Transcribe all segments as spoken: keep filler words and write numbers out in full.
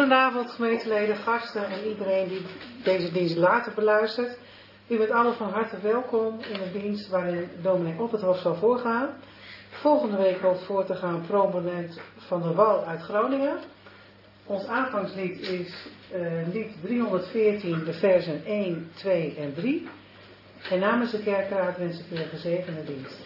Goedenavond gemeenteleden, gasten en iedereen die deze dienst later beluistert. U bent allemaal van harte welkom in een dienst waarin dominee Opperhof zal voorgaan. Volgende week hoopt voor te gaan proponent Van der Wal uit Groningen. Ons aanvangslied is uh, lied driehonderdveertien, de versen één, twee en drie. En namens de kerkraad wens ik u een gezegende dienst.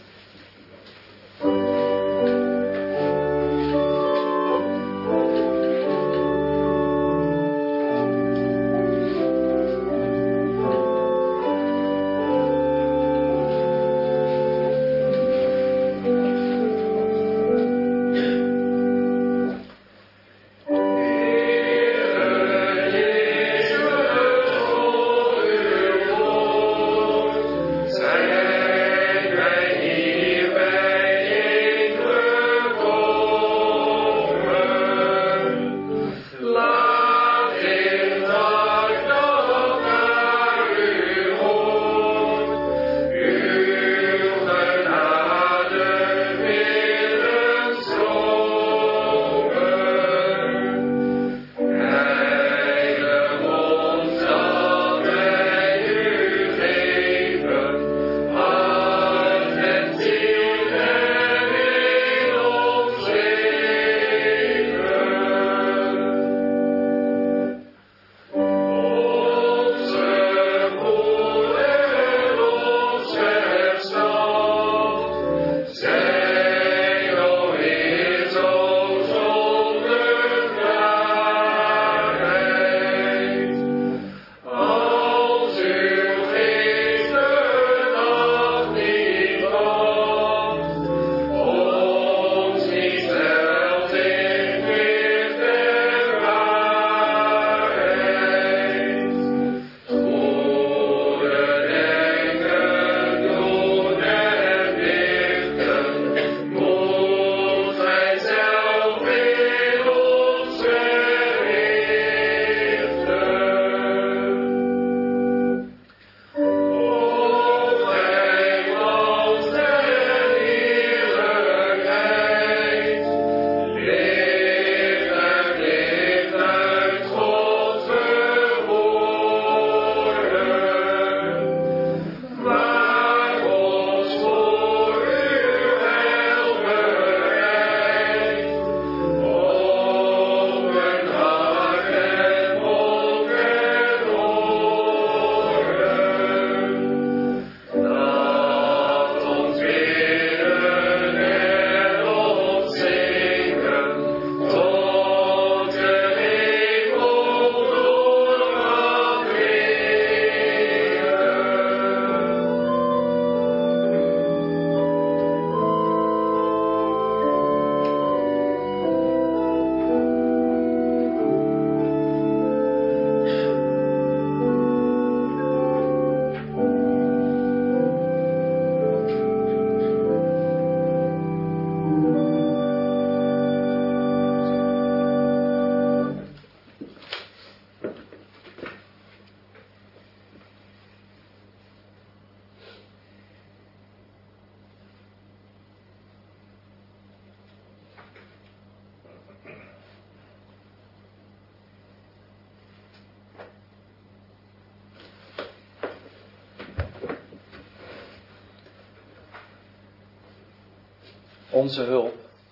Onze hulp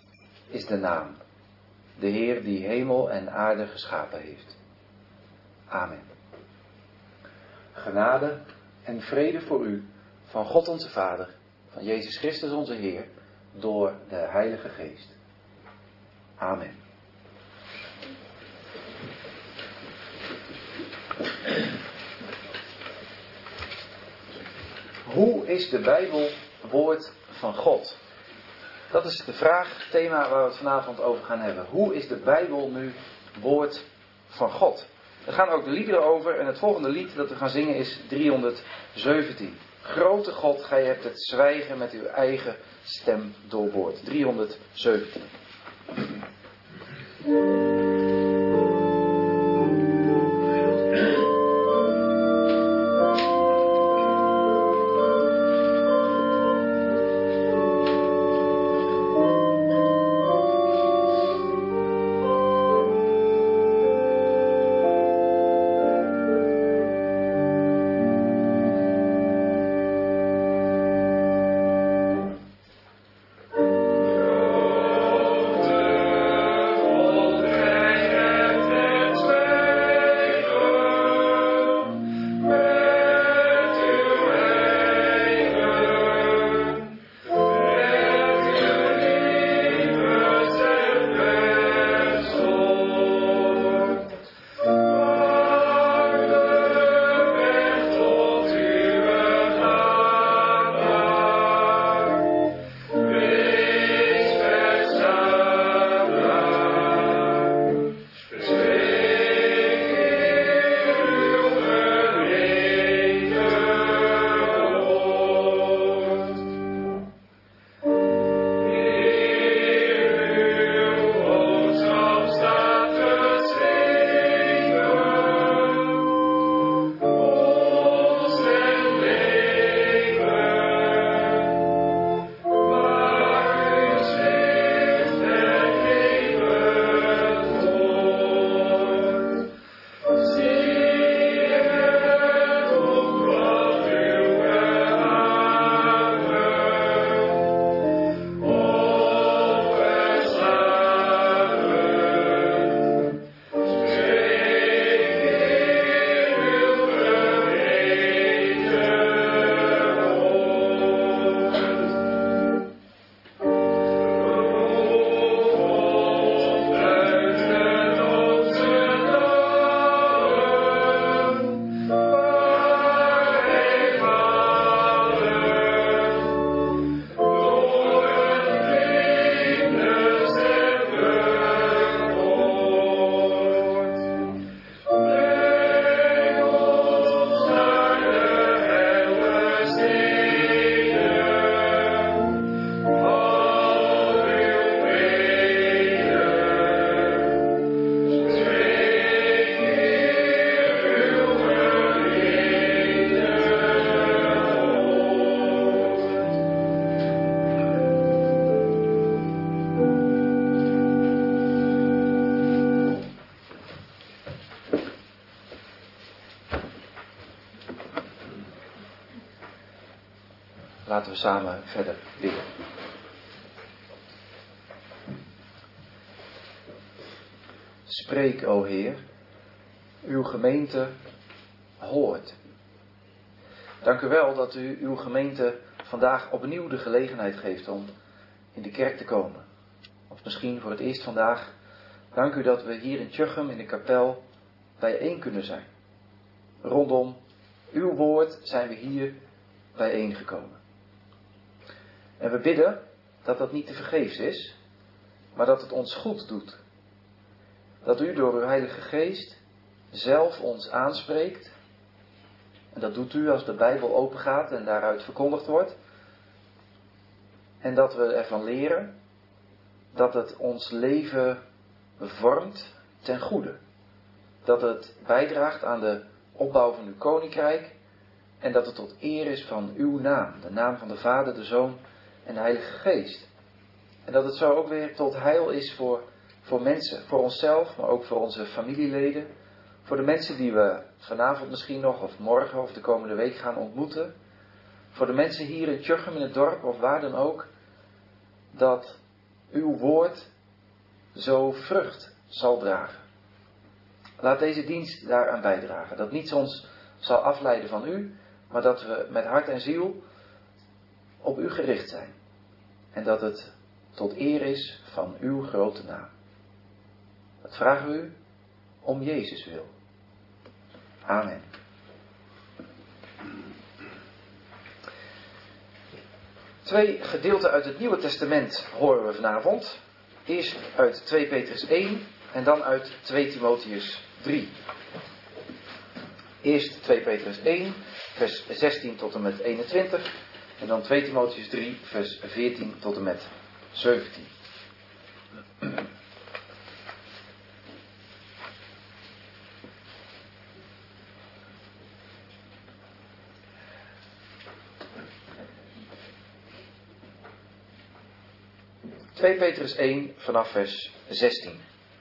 is de naam, de Heer die hemel en aarde geschapen heeft. Amen. Genade en vrede voor u, van God onze Vader, van Jezus Christus onze Heer, door de Heilige Geest. Amen. Hoe is de Bijbel woord van God? Dat is de vraag, het thema waar we het vanavond over gaan hebben. Hoe is de Bijbel nu woord van God? Er gaan ook de liederen over en het volgende lied dat we gaan zingen is driehonderdzeventien. Grote God, gij hebt het zwijgen met uw eigen stem doorboord. driehonderdzeventien. Laten we samen verder bidden. Spreek, o Heer, uw gemeente hoort. Dank u wel dat u uw gemeente vandaag opnieuw de gelegenheid geeft om in de kerk te komen. Of misschien voor het eerst vandaag. Dank u dat we hier in Tjuchem in de kapel bijeen kunnen zijn. Rondom uw woord zijn we hier bijeengekomen. En we bidden dat dat niet te vergeefs is, maar dat het ons goed doet. Dat u door uw Heilige Geest zelf ons aanspreekt. En dat doet u als de Bijbel opengaat en daaruit verkondigd wordt. En dat we ervan leren dat het ons leven vormt ten goede. Dat het bijdraagt aan de opbouw van uw koninkrijk. En dat het tot eer is van uw naam. De naam van de Vader, de Zoon en de Heilige Geest. En dat het zo ook weer tot heil is voor, voor mensen. Voor onszelf, maar ook voor onze familieleden. Voor de mensen die we vanavond misschien nog, of morgen, of de komende week gaan ontmoeten. Voor de mensen hier in Tjuchem, in het dorp, of waar dan ook. Dat uw woord zo vrucht zal dragen. Laat deze dienst daaraan bijdragen. Dat niets ons zal afleiden van u, maar dat we met hart en ziel op u gericht zijn. En dat het tot eer is van uw grote naam. Dat vragen we u om Jezus wil. Amen. Twee gedeelten uit het Nieuwe Testament horen we vanavond. Eerst uit twee Petrus één en dan uit twee Timotheus drie. Eerst twee Petrus één, vers zestien tot en met eenentwintig. En dan twee Timotheus drie, vers veertien tot en met zeventien. twee Petrus één vanaf vers zestien.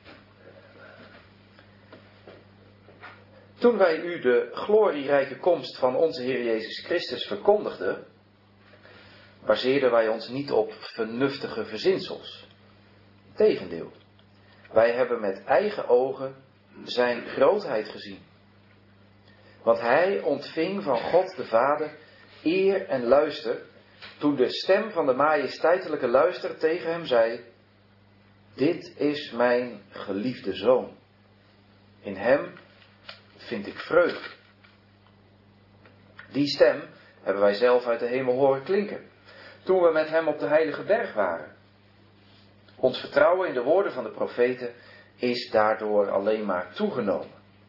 Toen wij u de glorierijke komst van onze Heer Jezus Christus verkondigden, baseerden wij ons niet op vernuftige verzinsels. Tegendeel, wij hebben met eigen ogen zijn grootheid gezien. Want hij ontving van God de Vader eer en luister, toen de stem van de majesteitelijke luister tegen hem zei: dit is mijn geliefde zoon. In hem vind ik vreugde. Die stem hebben wij zelf uit de hemel horen klinken, toen we met hem op de heilige berg waren. Ons vertrouwen in de woorden van de profeten is daardoor alleen maar toegenomen.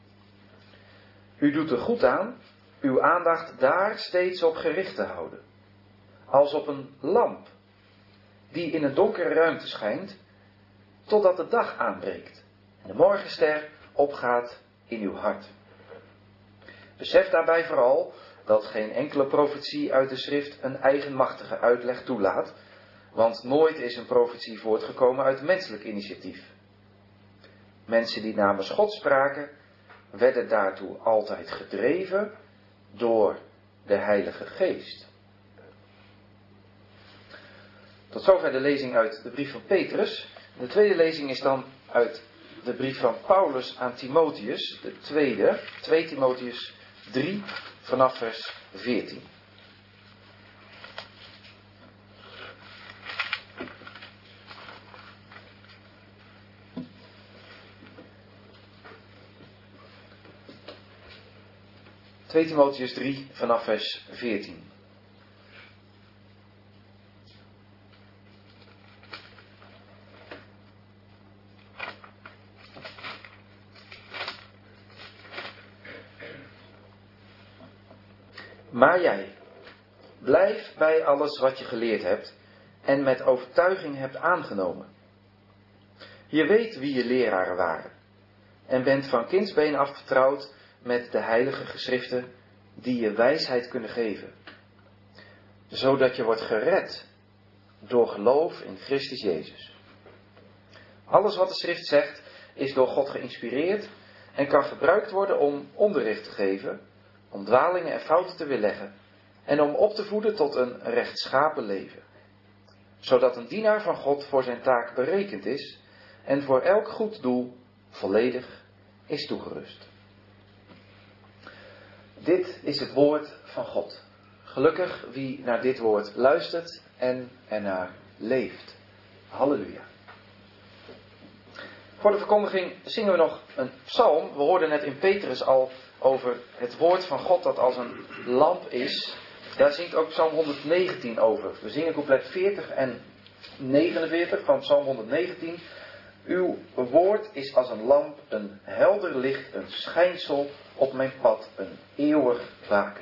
U doet er goed aan uw aandacht daar steeds op gericht te houden. Als op een lamp die in een donkere ruimte schijnt, totdat de dag aanbreekt en de morgenster opgaat in uw hart. Besef daarbij vooral dat geen enkele profetie uit de schrift een eigenmachtige uitleg toelaat, want nooit is een profetie voortgekomen uit menselijk initiatief. Mensen die namens God spraken, werden daartoe altijd gedreven door de Heilige Geest. Tot zover de lezing uit de brief van Petrus. De tweede lezing is dan uit de brief van Paulus aan Timotheus, de tweede, twee Timotheus drie, vanaf vers veertien. twee Timotheus drie, vanaf vers veertien. Maar jij, blijf bij alles wat je geleerd hebt en met overtuiging hebt aangenomen. Je weet wie je leraren waren en bent van kindsbeen af vertrouwd met de heilige geschriften die je wijsheid kunnen geven. Zodat je wordt gered door geloof in Christus Jezus. Alles wat de schrift zegt is door God geïnspireerd en kan gebruikt worden om onderricht te geven, om dwalingen en fouten te weerleggen en om op te voeden tot een rechtschapen leven. Zodat een dienaar van God voor zijn taak berekend is en voor elk goed doel volledig is toegerust. Dit is het woord van God. Gelukkig wie naar dit woord luistert en ernaar leeft. Halleluja. Voor de verkondiging zingen we nog een psalm. We hoorden net in Petrus al over het woord van God dat als een lamp is. Daar zingt ook psalm honderdnegentien over. We zingen couplet veertig en negenenveertig van psalm honderdnegentien. Uw woord is als een lamp, een helder licht, een schijnsel op mijn pad, een eeuwig waken.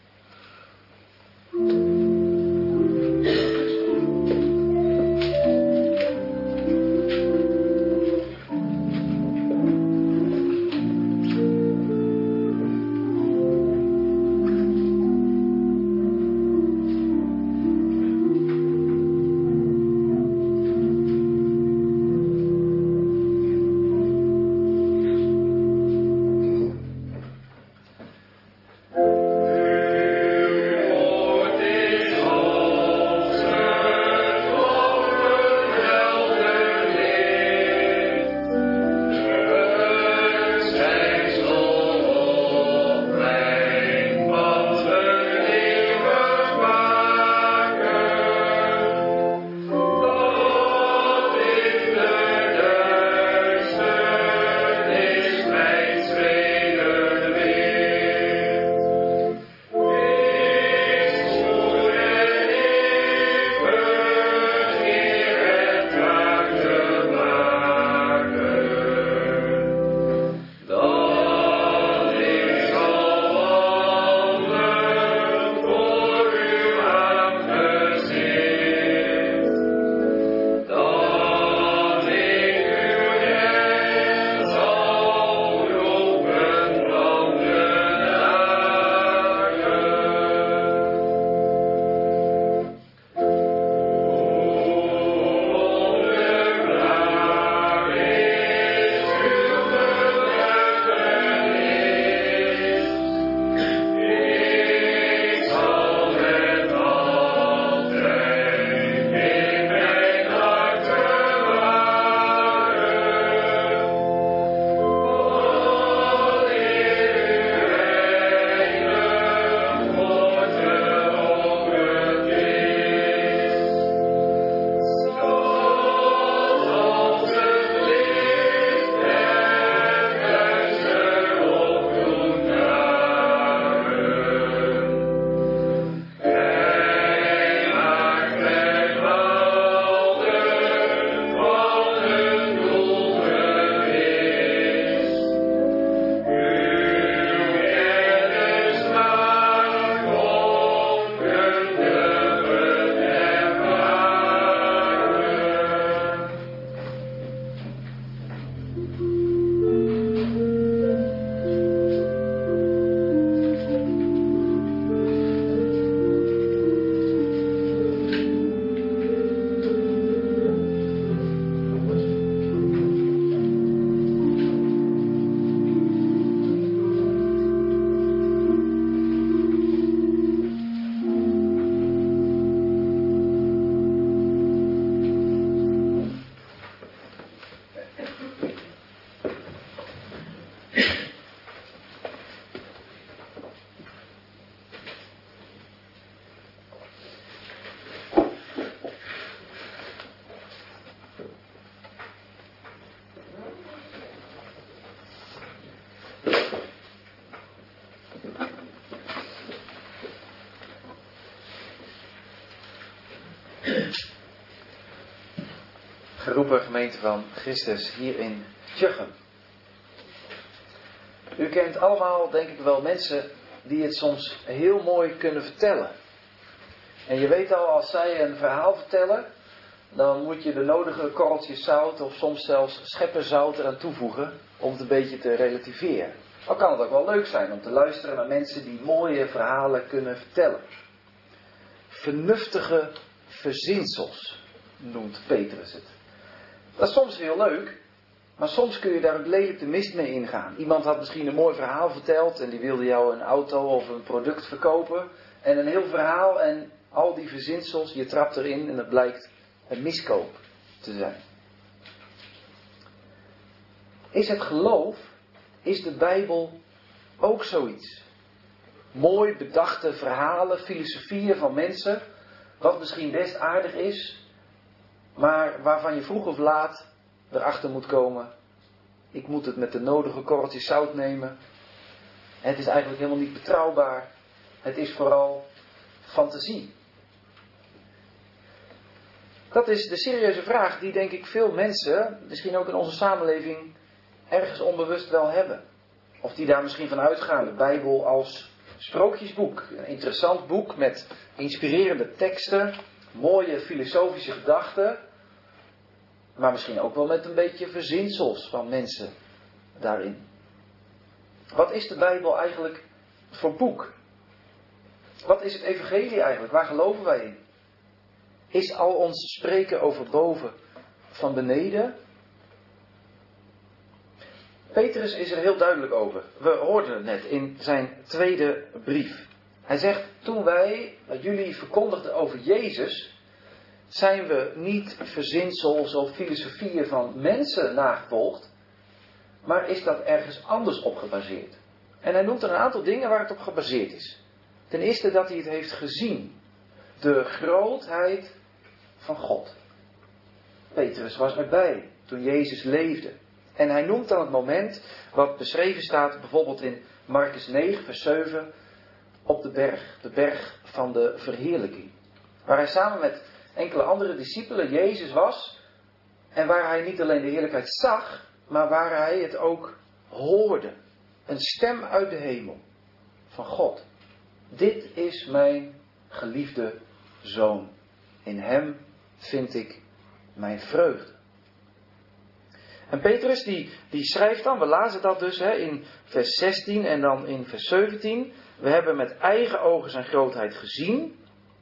Geroepen gemeente van Christus hier in Tjuchem. U kent allemaal, denk ik wel, mensen die het soms heel mooi kunnen vertellen. En je weet al, als zij een verhaal vertellen, dan moet je de nodige korreltjes zout of soms zelfs scheppen zout eraan toevoegen om het een beetje te relativeren. Dan kan het ook wel leuk zijn om te luisteren naar mensen die mooie verhalen kunnen vertellen. Vernuftige verzinsels noemt Petrus het. Dat is soms heel leuk, maar soms kun je daar ook lelijk de mist mee ingaan. Iemand had misschien een mooi verhaal verteld en die wilde jou een auto of een product verkopen. En een heel verhaal en al die verzinsels, je trapt erin en het blijkt een miskoop te zijn. Is het geloof, is de Bijbel ook zoiets? Mooi bedachte verhalen, filosofieën van mensen, wat misschien best aardig is, maar waarvan je vroeg of laat erachter moet komen, ik moet het met de nodige korreltjes zout nemen. Het is eigenlijk helemaal niet betrouwbaar. Het is vooral fantasie. Dat is de serieuze vraag die denk ik veel mensen, misschien ook in onze samenleving, ergens onbewust wel hebben. Of die daar misschien van uitgaan. De Bijbel als sprookjesboek. Een interessant boek met inspirerende teksten, mooie filosofische gedachten. Maar misschien ook wel met een beetje verzinsels van mensen daarin. Wat is de Bijbel eigenlijk voor boek? Wat is het evangelie eigenlijk? Waar geloven wij in? Is al ons spreken over boven van beneden? Petrus is er heel duidelijk over. We hoorden het net in zijn tweede brief. Hij zegt, toen wij jullie verkondigden over Jezus, zijn we niet verzinsels of filosofieën van mensen nagevolgd, maar is dat ergens anders op gebaseerd. En hij noemt er een aantal dingen waar het op gebaseerd is. Ten eerste dat hij het heeft gezien. De grootheid van God. Petrus was erbij toen Jezus leefde. En hij noemt dan het moment wat beschreven staat bijvoorbeeld in Marcus negen vers zeven op de berg. De berg van de verheerlijking. Waar hij samen met enkele andere discipelen Jezus was. En waar hij niet alleen de heerlijkheid zag, maar waar hij het ook hoorde. Een stem uit de hemel van God. Dit is mijn geliefde zoon. In hem vind ik mijn vreugde. En Petrus die, die schrijft dan, we lazen dat dus hè, in vers zestien en dan in vers zeventien. We hebben met eigen ogen zijn grootheid gezien.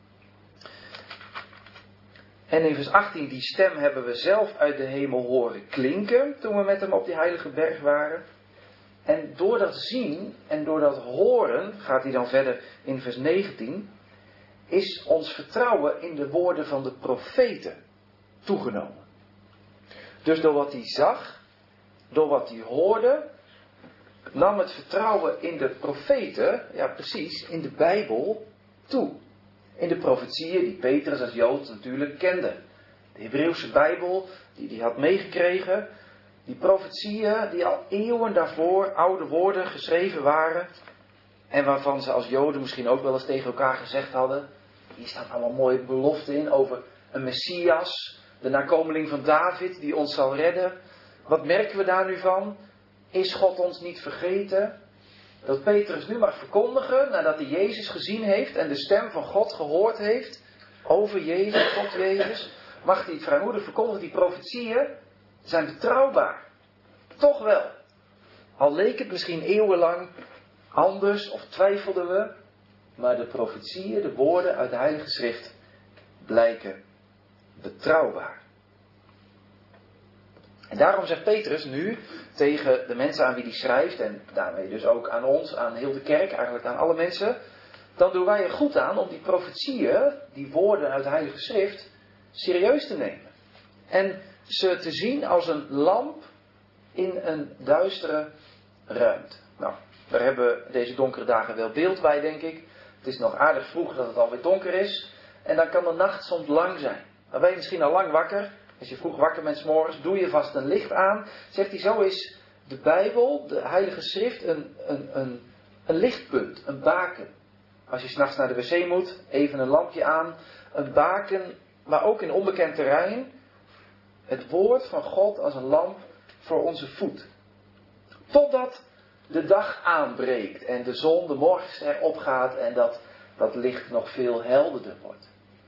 En in vers achttien, die stem hebben we zelf uit de hemel horen klinken toen we met hem op die heilige berg waren. En door dat zien en door dat horen, gaat hij dan verder in vers negentien, is ons vertrouwen in de woorden van de profeten toegenomen. Dus door wat hij zag, door wat hij hoorde, nam het vertrouwen in de profeten, ja precies, in de Bijbel toe. In de profetieën die Petrus als Jood natuurlijk kende. De Hebreeuwse Bijbel die hij had meegekregen. Die profetieën die al eeuwen daarvoor oude woorden geschreven waren. En waarvan ze als Joden misschien ook wel eens tegen elkaar gezegd hadden. Hier staan allemaal mooie beloften in over een Messias. De nakomeling van David die ons zal redden. Wat merken we daar nu van? Is God ons niet vergeten? Dat Petrus nu mag verkondigen, nadat hij Jezus gezien heeft en de stem van God gehoord heeft, over Jezus, tot Jezus, mag hij het vrijmoedig verkondigen. Die profetieën zijn betrouwbaar. Toch wel. Al leek het misschien eeuwenlang anders of twijfelden we, maar de profetieën, de woorden uit de Heilige Schrift, blijken betrouwbaar. En daarom zegt Petrus nu tegen de mensen aan wie hij schrijft, en daarmee dus ook aan ons, aan heel de kerk, eigenlijk aan alle mensen, dan doen wij er goed aan om die profetieën, die woorden uit de Heilige Schrift, serieus te nemen. En ze te zien als een lamp in een duistere ruimte. Nou, daar hebben deze donkere dagen wel beeld bij, denk ik. Het is nog aardig vroeg dat het alweer donker is. En dan kan de nacht soms lang zijn. Dan ben je misschien al lang wakker. Als je vroeg wakker bent 's morgens, doe je vast een licht aan. Zegt hij, zo is de Bijbel, de Heilige Schrift, een, een, een, een lichtpunt, een baken. Als je 's nachts naar de wc moet, even een lampje aan. Een baken, maar ook in onbekend terrein. Het woord van God als een lamp voor onze voet. Totdat de dag aanbreekt en de zon, de morgenster opgaat en dat, dat licht nog veel helderder wordt.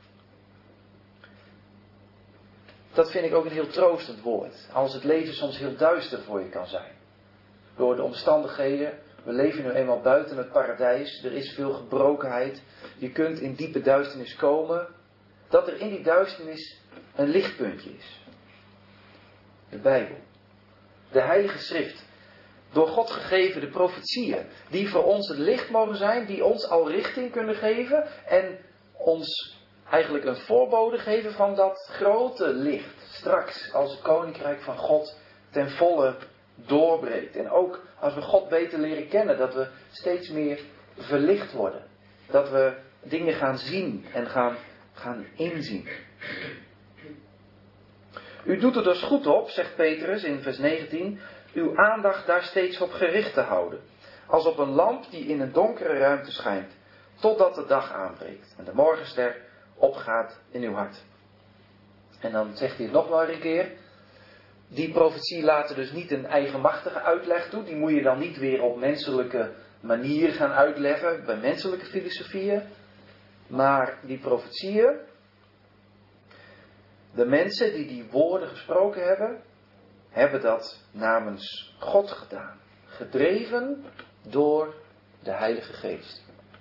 Dat vind ik ook een heel troostend woord. Als het leven soms heel duister voor je kan zijn. Door de omstandigheden. We leven nu eenmaal buiten het paradijs. Er is veel gebrokenheid. Je kunt in diepe duisternis komen. Dat er in die duisternis een lichtpuntje is. De Bijbel. De Heilige Schrift. door God gegeven de profetieën. Die voor ons het licht mogen zijn. Die ons al richting kunnen geven. En ons eigenlijk een voorbode geven van dat grote licht. Straks als het koninkrijk van God ten volle doorbreekt. En ook als we God beter leren kennen. Dat we steeds meer verlicht worden. Dat we dingen gaan zien en gaan, gaan inzien. U doet er dus goed op, zegt Petrus in vers negentien, uw aandacht daar steeds op gericht te houden. Als op een lamp die in een donkere ruimte schijnt, totdat de dag aanbreekt en de morgenster opgaat in uw hart. En dan zegt hij het nog wel een keer. Die profetie laat er dus niet een eigenmachtige uitleg toe. Die moet je dan niet weer op menselijke manier gaan uitleggen, bij menselijke filosofieën. Maar die profetieën, de mensen die die woorden gesproken hebben, hebben dat namens God gedaan. Gedreven door de Heilige Geest.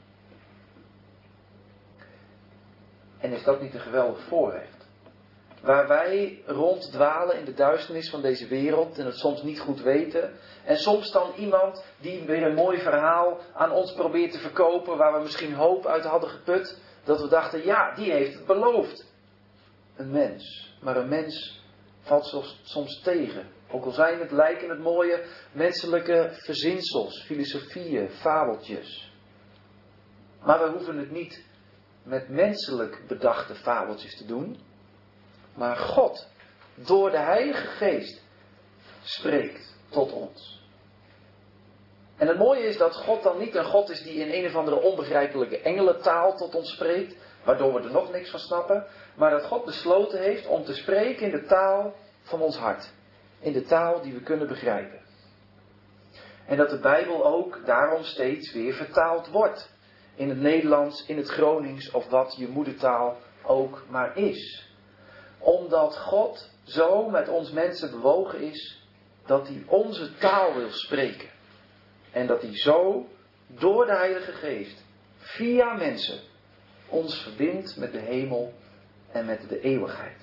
En is dat niet een geweldig voorrecht? Waar wij ronddwalen in de duisternis van deze wereld en het soms niet goed weten. En soms dan iemand die weer een mooi verhaal aan ons probeert te verkopen, waar we misschien hoop uit hadden geput. Dat we dachten, ja, die heeft het beloofd. Een mens. Maar een mens valt soms, soms tegen. Ook al zijn het, lijken het mooie menselijke verzinsels, filosofieën, fabeltjes. Maar we hoeven het niet met menselijk bedachte fabeltjes te doen. Maar God, door de Heilige Geest, spreekt tot ons. En het mooie is dat God dan niet een God is die in een of andere onbegrijpelijke engelentaal tot ons spreekt, waardoor we er nog niks van snappen, maar dat God besloten heeft om te spreken in de taal van ons hart. In de taal die we kunnen begrijpen. En dat de Bijbel ook daarom steeds weer vertaald wordt. In het Nederlands, in het Gronings of wat je moedertaal ook maar is. Omdat God zo met ons mensen bewogen is dat hij onze taal wil spreken. En dat hij zo door de Heilige Geest via mensen ons verbindt met de hemel en met de eeuwigheid.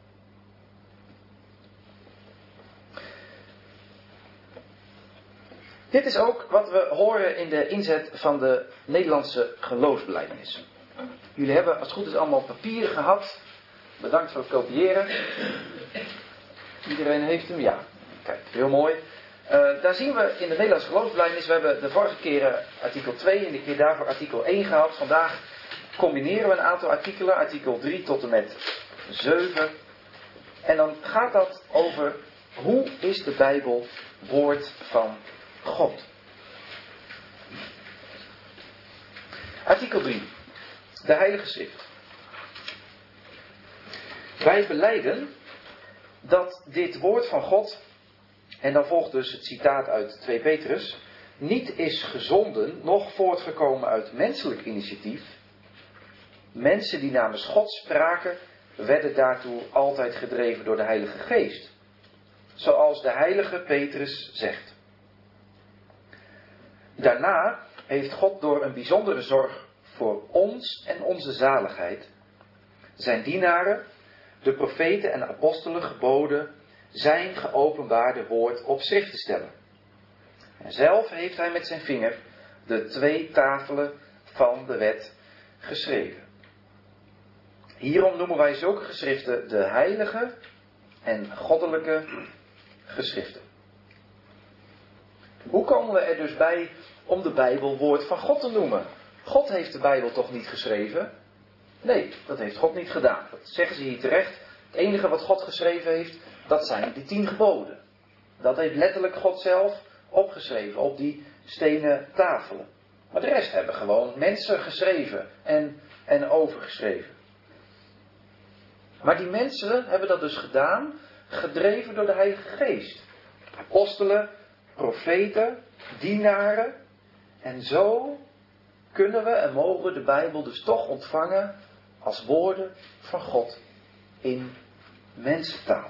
Dit is ook wat we horen in de inzet van de Nederlandse geloofsbelijdenis. Jullie hebben als het goed is allemaal papieren gehad. Bedankt voor het kopiëren. Iedereen heeft hem? Ja. Kijk, heel mooi. Uh, daar zien we in de Nederlandse geloofsbelijdenis. We hebben de vorige keren artikel twee en de keer daarvoor artikel één gehad. Vandaag combineren we een aantal artikelen. Artikel drie tot en met zeven. En dan gaat dat over hoe is de Bijbel woord van God. Artikel drie. De Heilige Schrift. Wij belijden dat dit woord van God, en dan volgt dus het citaat uit twee Petrus, niet is gezonden, noch voortgekomen uit menselijk initiatief. Mensen die namens God spraken, werden daartoe altijd gedreven door de Heilige Geest. Zoals de heilige Petrus zegt. Daarna heeft God door een bijzondere zorg voor ons en onze zaligheid zijn dienaren, de profeten en apostelen geboden zijn geopenbaarde woord op schrift te stellen. En zelf heeft hij met zijn vinger de twee tafelen van de wet geschreven. Hierom noemen wij zulke geschriften de heilige en goddelijke geschriften. Hoe komen we er dus bij om de Bijbel woord van God te noemen? God heeft de Bijbel toch niet geschreven? Nee, dat heeft God niet gedaan. Dat zeggen ze hier terecht. Het enige wat God geschreven heeft, dat zijn die tien geboden. Dat heeft letterlijk God zelf opgeschreven op die stenen tafelen. Maar de rest hebben gewoon mensen geschreven en, en overgeschreven. Maar die mensen hebben dat dus gedaan, gedreven door de Heilige Geest. Apostelen, profeten, dienaren. En zo kunnen we en mogen we de Bijbel dus toch ontvangen als woorden van God in mensentaal.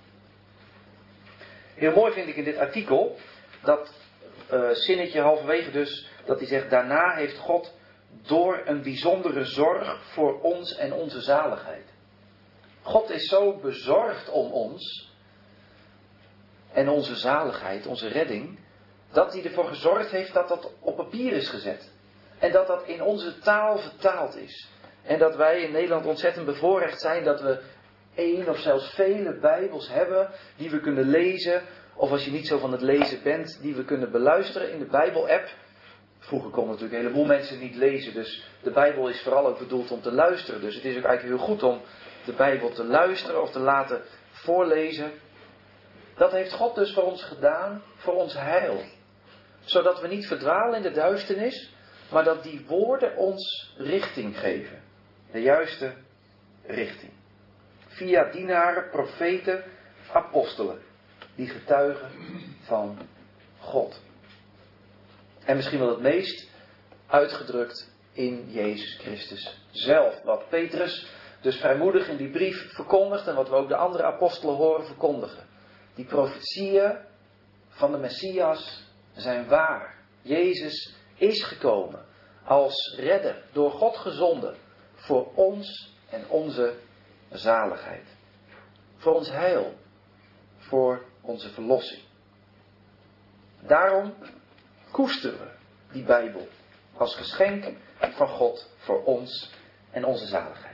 Heel mooi vind ik in dit artikel dat uh, zinnetje halverwege dus, dat hij zegt, daarna heeft God door een bijzondere zorg voor ons en onze zaligheid. God is zo bezorgd om ons en onze zaligheid, onze redding, Dat hij ervoor gezorgd heeft dat dat op papier is gezet. En dat dat in onze taal vertaald is. En dat wij in Nederland ontzettend bevoorrecht zijn dat we één of zelfs vele Bijbels hebben die we kunnen lezen. Of als je niet zo van het lezen bent, die we kunnen beluisteren in de Bijbel-app. Vroeger konden natuurlijk een heleboel mensen niet lezen, dus de Bijbel is vooral ook bedoeld om te luisteren. Dus het is ook eigenlijk heel goed om de Bijbel te luisteren of te laten voorlezen. Dat heeft God dus voor ons gedaan, voor ons heil. Zodat we niet verdwalen in de duisternis, maar dat die woorden ons richting geven. De juiste richting. Via dienaren, profeten, apostelen. Die getuigen van God. En misschien wel het meest uitgedrukt in Jezus Christus zelf. Wat Petrus dus vrijmoedig in die brief verkondigt en wat we ook de andere apostelen horen verkondigen. Die profetieën van de Messias zijn waar. Jezus is gekomen als redder, door God gezonden, voor ons en onze zaligheid. Voor ons heil, voor onze verlossing. Daarom koesteren we die Bijbel als geschenk van God voor ons en onze zaligheid.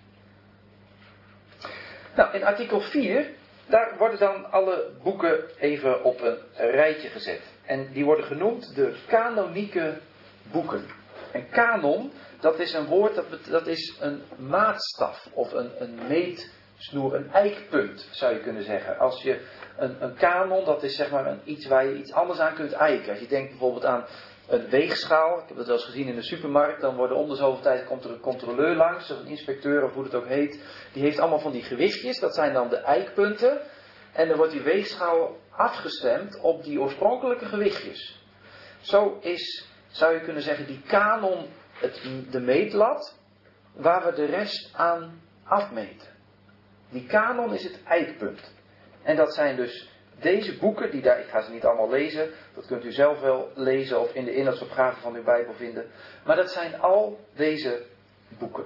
Nou, in artikel vier, daar worden dan alle boeken even op een rijtje gezet. En die worden genoemd de kanonieke boeken. En kanon, dat is een woord, dat, dat is een maatstaf of een, een meetsnoer, een eikpunt zou je kunnen zeggen. Als je een, een kanon, dat is zeg maar een, iets waar je iets anders aan kunt eiken. Als je denkt bijvoorbeeld aan een weegschaal, ik heb dat wel eens gezien in de supermarkt, dan worden om de zoveel tijd komt er een controleur langs, of een inspecteur of hoe het ook heet. Die heeft allemaal van die gewichtjes, dat zijn dan de eikpunten. En dan wordt die weegschaal afgestemd op die oorspronkelijke gewichtjes. Zo is, zou je kunnen zeggen, die kanon het, de meetlat waar we de rest aan afmeten. Die kanon is het eikpunt. En dat zijn dus deze boeken, die daar, ik ga ze niet allemaal lezen, dat kunt u zelf wel lezen of in de inhoudsopgave van uw Bijbel vinden. Maar dat zijn al deze boeken.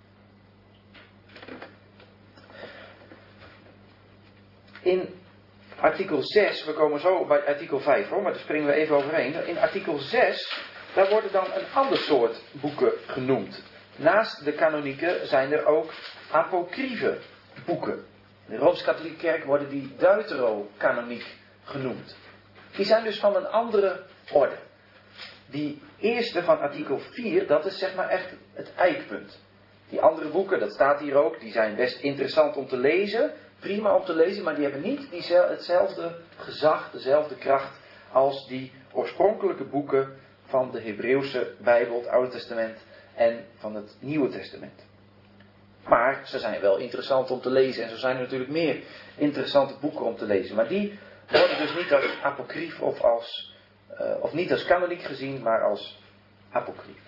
In artikel zes, we komen zo bij artikel vijf hoor, maar daar springen we even overheen. In artikel zes, daar worden dan een ander soort boeken genoemd. Naast de kanonieke zijn er ook apocryfe boeken. In de Rooms-Katholieke Kerk worden die deuterocanoniek genoemd. Die zijn dus van een andere orde. Die eerste van artikel vier, dat is zeg maar echt het eikpunt. Die andere boeken, dat staat hier ook, die zijn best interessant om te lezen. Prima om te lezen, maar die hebben niet die, hetzelfde gezag, dezelfde kracht als die oorspronkelijke boeken van de Hebreeuwse Bijbel, het Oude Testament en van het Nieuwe Testament. Maar ze zijn wel interessant om te lezen. En zo zijn er natuurlijk meer interessante boeken om te lezen. Maar die worden dus niet als apocryf of, als, uh, of niet als kanoniek gezien, maar als apocryf.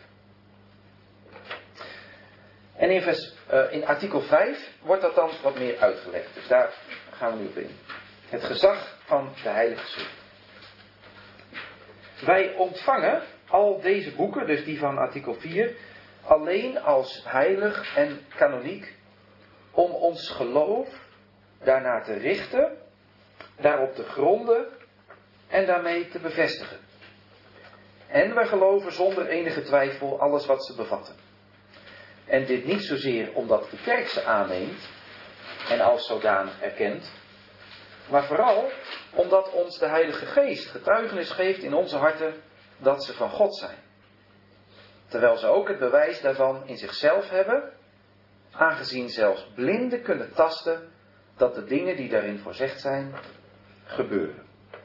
En in, vers, uh, in artikel vijf wordt dat dan wat meer uitgelegd. Dus daar gaan we nu op in. Het gezag van de Heilige Schrift. Wij ontvangen al deze boeken, dus die van artikel vier... alleen als heilig en kanoniek, om ons geloof daarnaar te richten, daarop te gronden en daarmee te bevestigen. En wij geloven zonder enige twijfel alles wat ze bevatten. En dit niet zozeer omdat de kerk ze aanneemt en als zodanig erkent, maar vooral omdat ons de Heilige Geest getuigenis geeft in onze harten dat ze van God zijn. Terwijl ze ook het bewijs daarvan in zichzelf hebben, aangezien zelfs blinden kunnen tasten dat de dingen die daarin voorzegd zijn, gebeuren.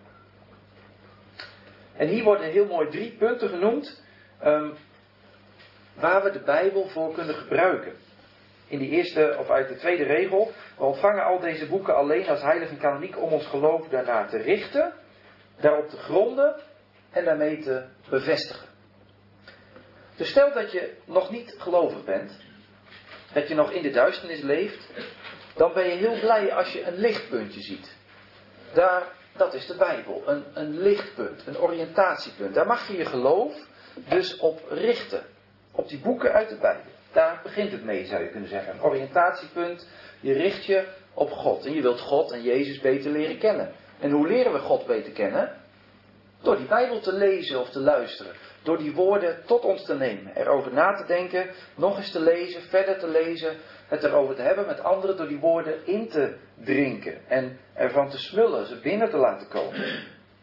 En hier worden heel mooi drie punten genoemd, um, waar we de Bijbel voor kunnen gebruiken. In die eerste, of uit de tweede regel, we ontvangen al deze boeken alleen als heilig en kanoniek om ons geloof daarnaar te richten, daarop te gronden en daarmee te bevestigen. Dus stel dat je nog niet gelovig bent, dat je nog in de duisternis leeft, dan ben je heel blij als je een lichtpuntje ziet. Daar, dat is de Bijbel, een, een lichtpunt, een oriëntatiepunt. Daar mag je je geloof dus op richten, op die boeken uit de Bijbel. Daar begint het mee, zou je kunnen zeggen. Een oriëntatiepunt, je richt je op God. En je wilt God en Jezus beter leren kennen. En hoe leren we God beter kennen? Door die Bijbel te lezen of te luisteren. Door die woorden tot ons te nemen. Erover na te denken. Nog eens te lezen. Verder te lezen. Het erover te hebben met anderen. Door die woorden in te drinken. En ervan te smullen. Ze binnen te laten komen.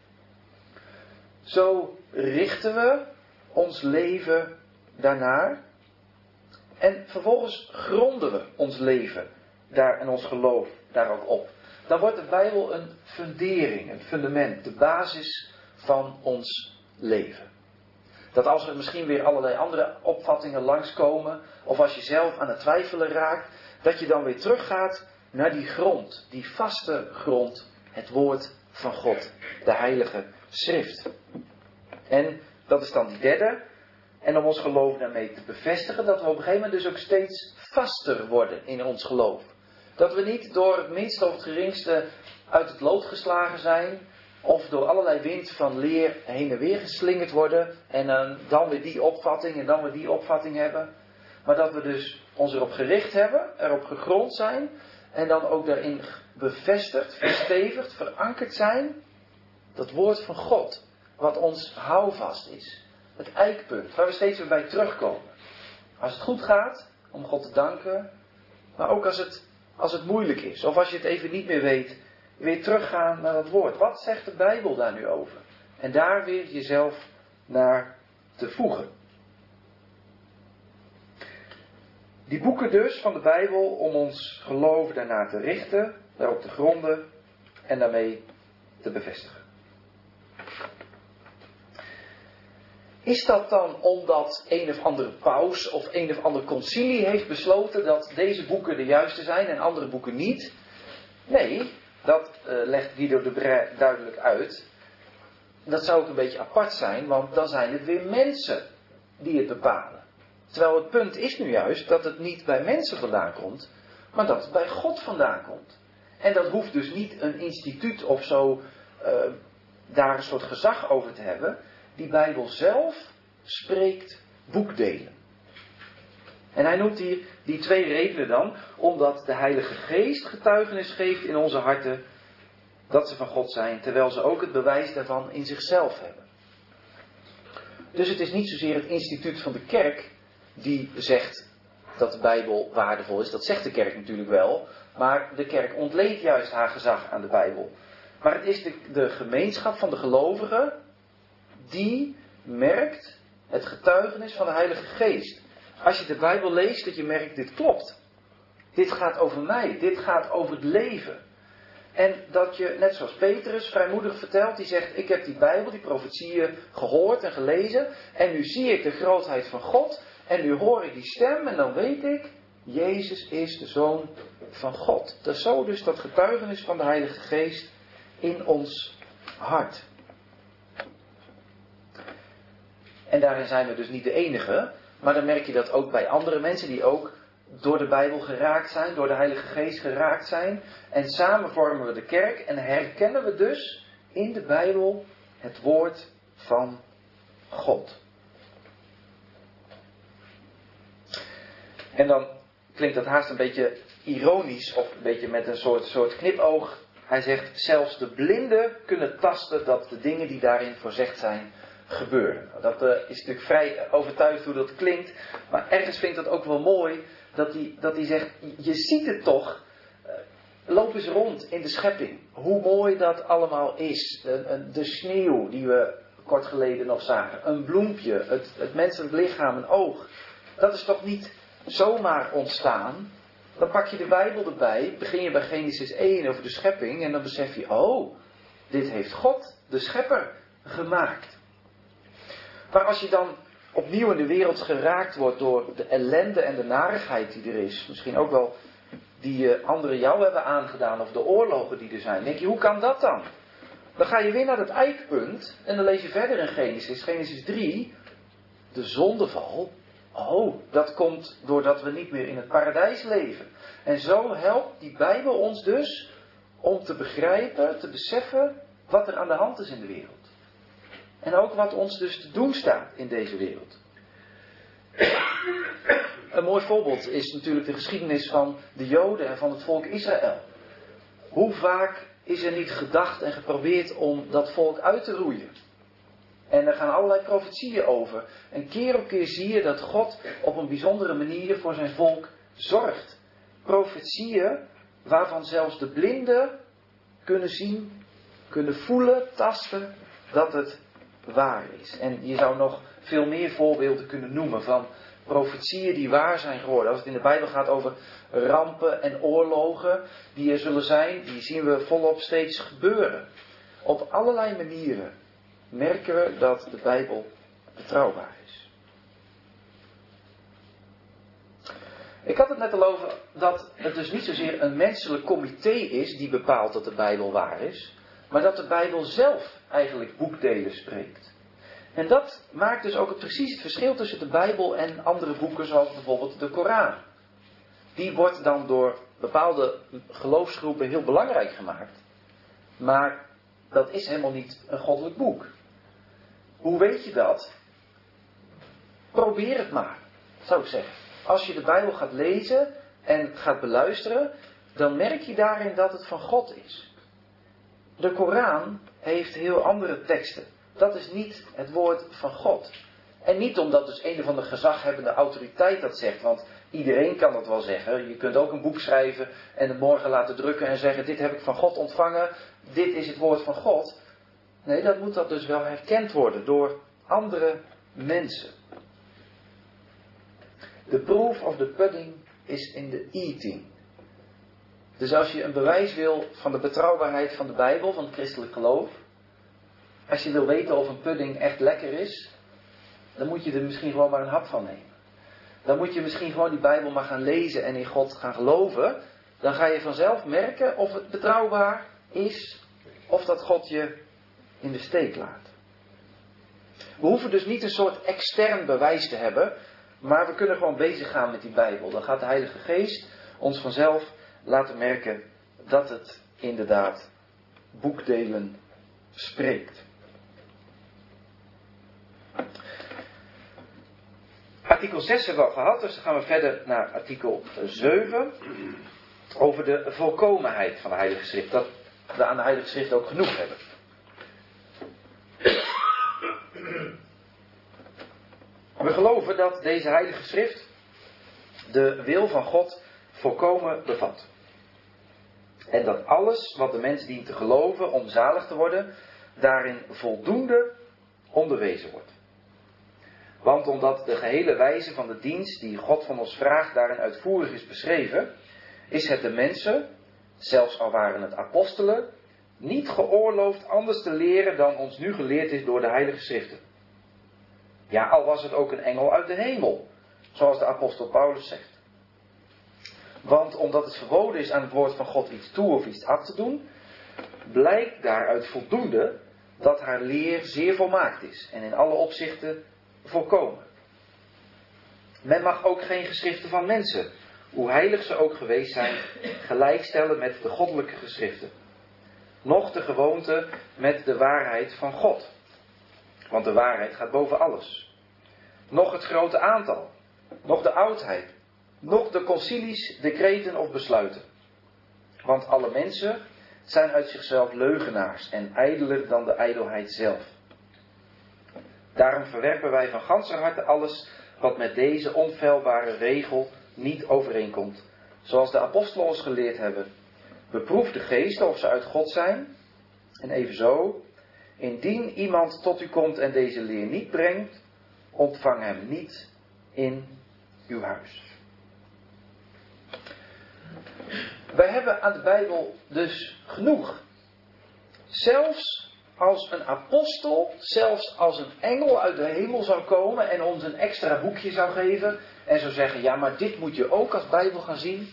Zo richten we ons leven daarnaar. En vervolgens gronden we ons leven daar en ons geloof daar ook op. Dan wordt de Bijbel een fundering, een fundament, de basis van ons leven. Dat als er misschien weer allerlei andere opvattingen langskomen, of als je zelf aan het twijfelen raakt, dat je dan weer teruggaat naar die grond, die vaste grond, het woord van God, de Heilige Schrift. En dat is dan die derde. En om ons geloof daarmee te bevestigen, dat we op een gegeven moment dus ook steeds vaster worden in ons geloof. Dat we niet door het minste of het geringste uit het lood geslagen zijn, of door allerlei wind van leer heen en weer geslingerd worden, en uh, dan weer die opvatting en dan weer die opvatting hebben. Maar dat we dus ons erop gericht hebben, erop gegrond zijn, en dan ook daarin bevestigd, verstevigd, verankerd zijn, dat woord van God, wat ons houvast is. Het eikpunt, waar we steeds weer bij terugkomen. Als het goed gaat, om God te danken. Maar ook als het, als het moeilijk is. Of als je het even niet meer weet. Weer teruggaan naar het woord. Wat zegt de Bijbel daar nu over? En daar weer jezelf naar te voegen. Die boeken dus van de Bijbel om ons geloven daarna te richten. Daarop te gronden. En daarmee te bevestigen. Is dat dan omdat een of andere paus of een of ander concilie heeft besloten dat deze boeken de juiste zijn en andere boeken niet? Nee, dat uh, legt Guido de Brij duidelijk uit. Dat zou ook een beetje apart zijn, want dan zijn het weer mensen die het bepalen. Terwijl het punt is nu juist dat het niet bij mensen vandaan komt, maar dat het bij God vandaan komt. En dat hoeft dus niet een instituut of zo uh, daar een soort gezag over te hebben. Die Bijbel zelf spreekt boekdelen. En hij noemt hier die twee redenen dan. Omdat de Heilige Geest getuigenis geeft in onze harten dat ze van God zijn. Terwijl ze ook het bewijs daarvan in zichzelf hebben. Dus het is niet zozeer het instituut van de kerk die zegt dat de Bijbel waardevol is. Dat zegt de kerk natuurlijk wel. Maar de kerk ontleent juist haar gezag aan de Bijbel. Maar het is de, de gemeenschap van de gelovigen die merkt het getuigenis van de Heilige Geest. Als je de Bijbel leest, dat je merkt, dit klopt. Dit gaat over mij. Dit gaat over het leven. En dat je, net zoals Petrus vrijmoedig vertelt, die zegt, ik heb die Bijbel, die profetieën gehoord en gelezen. En nu zie ik de grootheid van God. En nu hoor ik die stem en dan weet ik, Jezus is de Zoon van God. Dat is zo dus dat getuigenis van de Heilige Geest in ons hart. En daarin zijn we dus niet de enige. Maar dan merk je dat ook bij andere mensen die ook door de Bijbel geraakt zijn. Door de Heilige Geest geraakt zijn. En samen vormen we de kerk. En herkennen we dus in de Bijbel het woord van God. En dan klinkt dat haast een beetje ironisch. Of een beetje met een soort, soort knipoog. Hij zegt, zelfs de blinden kunnen tasten dat de dingen die daarin voorzegd zijn gebeuren. Dat uh, is natuurlijk vrij overtuigd hoe dat klinkt. Maar ergens vind ik dat ook wel mooi. Dat hij, dat hij zegt, je ziet het toch. Uh, loop eens rond in de schepping. Hoe mooi dat allemaal is. Uh, uh, de sneeuw die we kort geleden nog zagen. Een bloempje. Het, het menselijk lichaam. Een oog. Dat is toch niet zomaar ontstaan. Dan pak je de Bijbel erbij. Begin je bij Genesis één over de schepping. En dan besef je, oh, dit heeft God, de schepper, gemaakt. Maar als je dan opnieuw in de wereld geraakt wordt door de ellende en de narigheid die er is. Misschien ook wel die anderen jou hebben aangedaan of de oorlogen die er zijn. Denk je, hoe kan dat dan? Dan ga je weer naar het eikpunt en dan lees je verder in Genesis. Genesis drie, de zondeval. Oh, dat komt doordat we niet meer in het paradijs leven. En zo helpt die Bijbel ons dus om te begrijpen, te beseffen wat er aan de hand is in de wereld. En ook wat ons dus te doen staat in deze wereld. Een mooi voorbeeld is natuurlijk de geschiedenis van de Joden en van het volk Israël. Hoe vaak is er niet gedacht en geprobeerd om dat volk uit te roeien? En er gaan allerlei profetieën over. En keer op keer zie je dat God op een bijzondere manier voor zijn volk zorgt. Profetieën waarvan zelfs de blinden kunnen zien, kunnen voelen, tasten dat het waar is. En je zou nog veel meer voorbeelden kunnen noemen van profetieën die waar zijn geworden. Als het in de Bijbel gaat over rampen en oorlogen die er zullen zijn, die zien we volop steeds gebeuren. Op allerlei manieren merken we dat de Bijbel betrouwbaar is. Ik had het net al over dat het dus niet zozeer een menselijk comité is die bepaalt dat de Bijbel waar is, maar dat de Bijbel zelf eigenlijk boekdelen spreekt. En dat maakt dus ook het, precies het verschil tussen de Bijbel en andere boeken zoals bijvoorbeeld de Koran. Die wordt dan door bepaalde geloofsgroepen heel belangrijk gemaakt. Maar dat is helemaal niet een goddelijk boek. Hoe weet je dat? Probeer het maar, zou ik zeggen. Als je de Bijbel gaat lezen en gaat beluisteren, dan merk je daarin dat het van God is. De Koran heeft heel andere teksten. Dat is niet het woord van God. En niet omdat dus een of andere gezaghebbende autoriteit dat zegt. Want iedereen kan dat wel zeggen. Je kunt ook een boek schrijven en het morgen laten drukken en zeggen: dit heb ik van God ontvangen. Dit is het woord van God. Nee, dat moet dat dus wel herkend worden door andere mensen. The proof of the pudding is in the eating. Dus als je een bewijs wil van de betrouwbaarheid van de Bijbel, van het christelijk geloof. Als je wil weten of een pudding echt lekker is, dan moet je er misschien gewoon maar een hap van nemen. Dan moet je misschien gewoon die Bijbel maar gaan lezen en in God gaan geloven. Dan ga je vanzelf merken of het betrouwbaar is, of dat God je in de steek laat. We hoeven dus niet een soort extern bewijs te hebben, maar we kunnen gewoon bezig gaan met die Bijbel. Dan gaat de Heilige Geest ons vanzelf laten merken dat het inderdaad boekdelen spreekt. Artikel zes hebben we al gehad, dus dan gaan we verder naar artikel zeven. Over de volkomenheid van de Heilige Schrift. Dat we aan de Heilige Schrift ook genoeg hebben. We geloven dat deze Heilige Schrift de wil van God volkomen bevat. En dat alles wat de mens dient te geloven om zalig te worden, daarin voldoende onderwezen wordt. Want omdat de gehele wijze van de dienst die God van ons vraagt daarin uitvoerig is beschreven, is het de mensen, zelfs al waren het apostelen, niet geoorloofd anders te leren dan ons nu geleerd is door de Heilige Schriften. Ja, al was het ook een engel uit de hemel, zoals de apostel Paulus zegt. Want omdat het verboden is aan het woord van God iets toe of iets af te doen, blijkt daaruit voldoende dat haar leer zeer volmaakt is en in alle opzichten volkomen. Men mag ook geen geschriften van mensen, hoe heilig ze ook geweest zijn, gelijkstellen met de goddelijke geschriften. Noch de gewoonte met de waarheid van God. Want de waarheid gaat boven alles. Noch het grote aantal, noch de oudheid, noch de concilies, decreten of besluiten. Want alle mensen zijn uit zichzelf leugenaars en ijdeler dan de ijdelheid zelf. Daarom verwerpen wij van ganser harte alles wat met deze onfeilbare regel niet overeenkomt. Zoals de apostelen ons geleerd hebben. Beproef de geesten of ze uit God zijn. En evenzo, indien iemand tot u komt en deze leer niet brengt, ontvang hem niet in uw huis. Wij hebben aan de Bijbel dus genoeg. Zelfs als een apostel, zelfs als een engel uit de hemel zou komen en ons een extra boekje zou geven en zou zeggen, ja, maar dit moet je ook als Bijbel gaan zien,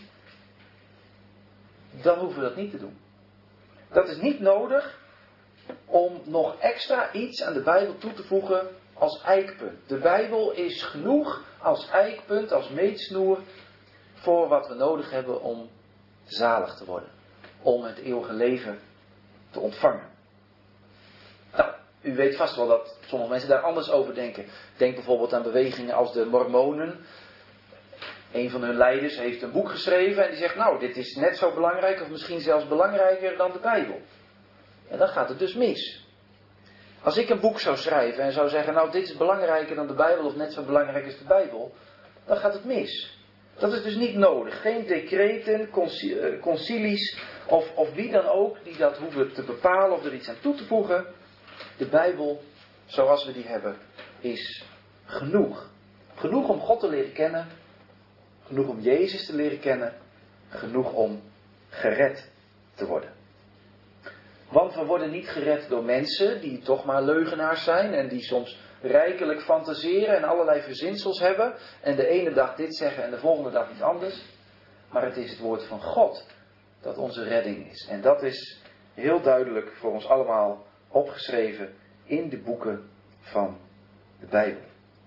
dan hoeven we dat niet te doen. Dat is niet nodig om nog extra iets aan de Bijbel toe te voegen als eikpunt. De Bijbel is genoeg als eikpunt, als meetsnoer voor wat we nodig hebben om zalig te worden. Om het eeuwige leven te ontvangen. Nou, u weet vast wel dat sommige mensen daar anders over denken. Denk bijvoorbeeld aan bewegingen als de Mormonen. Een van hun leiders heeft een boek geschreven en die zegt, nou, dit is net zo belangrijk of misschien zelfs belangrijker dan de Bijbel. En dan gaat het dus mis. Als ik een boek zou schrijven en zou zeggen, nou dit is belangrijker dan de Bijbel of net zo belangrijk als de Bijbel, dan gaat het mis. Dat is dus niet nodig. Geen decreten, concilies of, of wie dan ook die dat hoeven te bepalen of er iets aan toe te voegen. De Bijbel, zoals we die hebben, is genoeg. Genoeg om God te leren kennen. Genoeg om Jezus te leren kennen. Genoeg om gered te worden. Want we worden niet gered door mensen die toch maar leugenaars zijn en die soms rijkelijk fantaseren en allerlei verzinsels hebben en de ene dag dit zeggen en de volgende dag iets anders. Maar het is het woord van God dat onze redding is. En dat is heel duidelijk voor ons allemaal opgeschreven in de boeken van de Bijbel.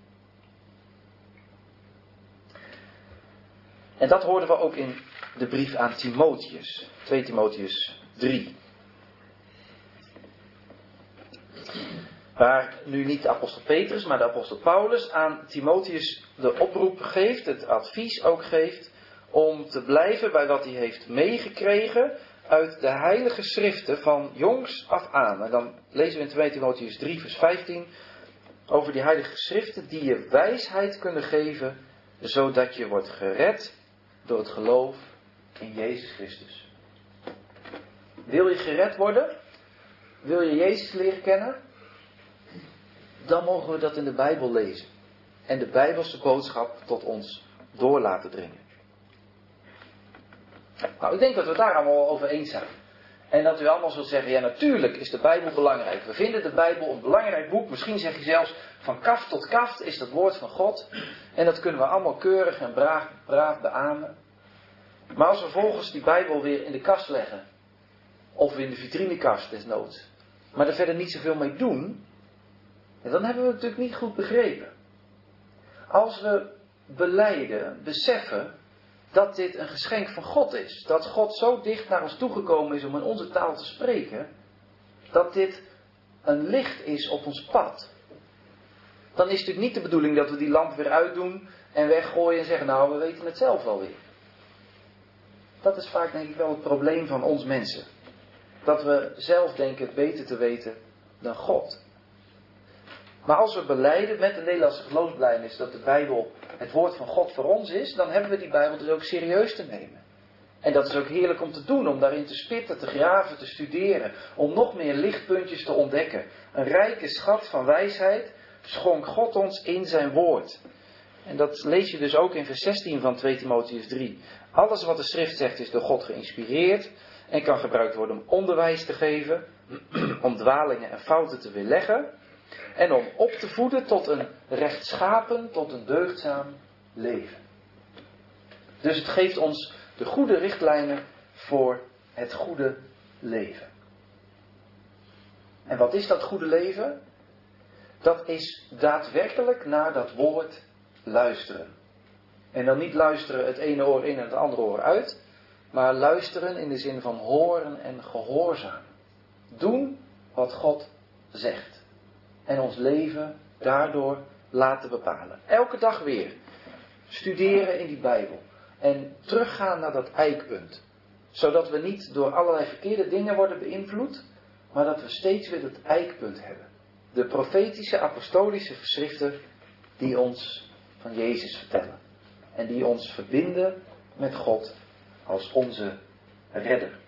En dat hoorden we ook in de brief aan Timotheus, twee Timotheus drie. Waar nu niet de apostel Petrus, maar de apostel Paulus aan Timotheus de oproep geeft, het advies ook geeft, om te blijven bij wat hij heeft meegekregen uit de heilige schriften van jongs af aan. En dan lezen we in twee Timotheus drie vers vijftien over die heilige schriften die je wijsheid kunnen geven, zodat je wordt gered door het geloof in Jezus Christus. Wil je gered worden? Wil je Jezus leren kennen? Dan mogen we dat in de Bijbel lezen. En de Bijbelse boodschap tot ons door laten dringen. Nou, ik denk dat we het daar allemaal over eens zijn. En dat u allemaal zult zeggen, ja natuurlijk is de Bijbel belangrijk. We vinden de Bijbel een belangrijk boek. Misschien zeg je zelfs, van kaft tot kaft is dat woord van God. En dat kunnen we allemaal keurig en braaf, braaf beamen. Maar als we vervolgens die Bijbel weer in de kast leggen. Of in de vitrinekast desnoods. Maar er verder niet zoveel mee doen. En dan hebben we het natuurlijk niet goed begrepen. Als we belijden, beseffen dat dit een geschenk van God is. Dat God zo dicht naar ons toegekomen is om in onze taal te spreken. Dat dit een licht is op ons pad. Dan is het natuurlijk niet de bedoeling dat we die lamp weer uitdoen en weggooien en zeggen, nou we weten het zelf wel weer. Dat is vaak denk ik wel het probleem van ons mensen. Dat we zelf denken het beter te weten dan God. Maar als we belijden met de Nederlandse geloofsbelijdenis dat de Bijbel het woord van God voor ons is, dan hebben we die Bijbel dus ook serieus te nemen. En dat is ook heerlijk om te doen, om daarin te spitten, te graven, te studeren, om nog meer lichtpuntjes te ontdekken. Een rijke schat van wijsheid schonk God ons in zijn woord. En dat lees je dus ook in vers zestien van twee Timotheus drie. Alles wat de schrift zegt is door God geïnspireerd en kan gebruikt worden om onderwijs te geven, om dwalingen en fouten te weerleggen en om op te voeden tot een rechtschapen, tot een deugdzaam leven. Dus het geeft ons de goede richtlijnen voor het goede leven. En wat is dat goede leven? Dat is daadwerkelijk naar dat woord luisteren. En dan niet luisteren het ene oor in en het andere oor uit, maar luisteren in de zin van horen en gehoorzamen. Doen wat God zegt. En ons leven daardoor laten bepalen. Elke dag weer studeren in die Bijbel. En teruggaan naar dat eikpunt. Zodat we niet door allerlei verkeerde dingen worden beïnvloed, maar dat we steeds weer dat eikpunt hebben. De profetische, apostolische geschriften die ons van Jezus vertellen. En die ons verbinden met God als onze redder.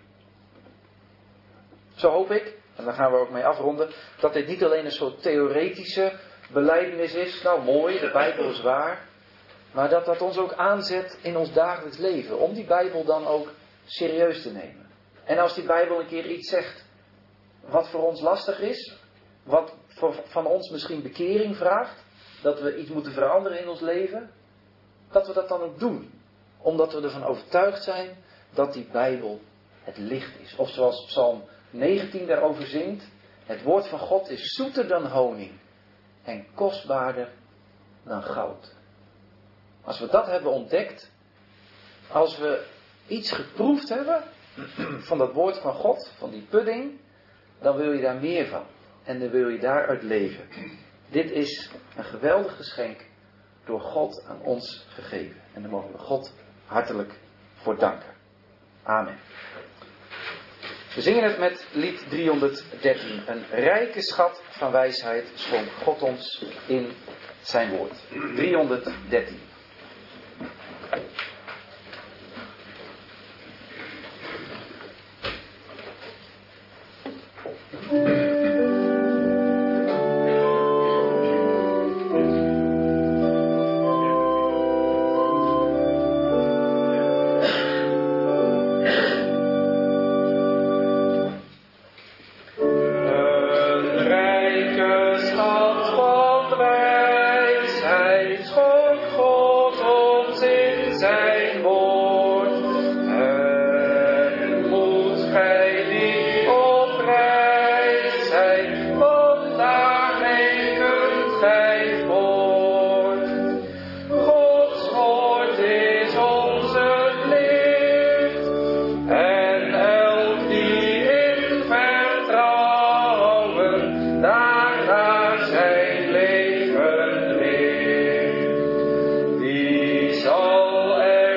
Zo hoop ik, en daar gaan we ook mee afronden, dat dit niet alleen een soort theoretische belijdenis is. Nou mooi, de Bijbel is waar. Maar dat dat ons ook aanzet in ons dagelijks leven. Om die Bijbel dan ook serieus te nemen. En als die Bijbel een keer iets zegt wat voor ons lastig is. Wat voor, van ons misschien bekering vraagt. Dat we iets moeten veranderen in ons leven. Dat we dat dan ook doen. Omdat we ervan overtuigd zijn dat die Bijbel het licht is. Of zoals Psalm negentien daarover zingt. Het woord van God is zoeter dan honing. En kostbaarder dan goud. Als we dat hebben ontdekt. Als we iets geproefd hebben van dat woord van God. Van die pudding. Dan wil je daar meer van. En dan wil je daaruit leven. Dit is een geweldig geschenk door God aan ons gegeven. En daar mogen we God hartelijk voor danken. Amen. We zingen het met lied driehonderddertien. Een rijke schat van wijsheid schonk God ons in zijn woord. driehonderddertien. Zal